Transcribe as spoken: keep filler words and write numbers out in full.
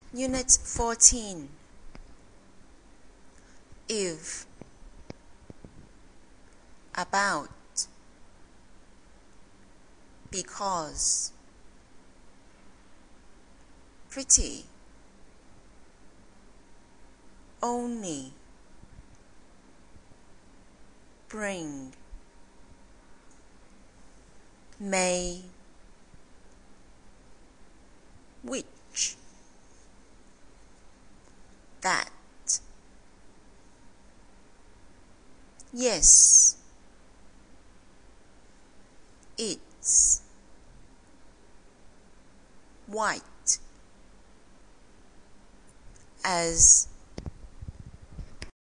Unit fourteen. If, about, because, pretty, only, bring, may, which, that, yes, it's, white, as,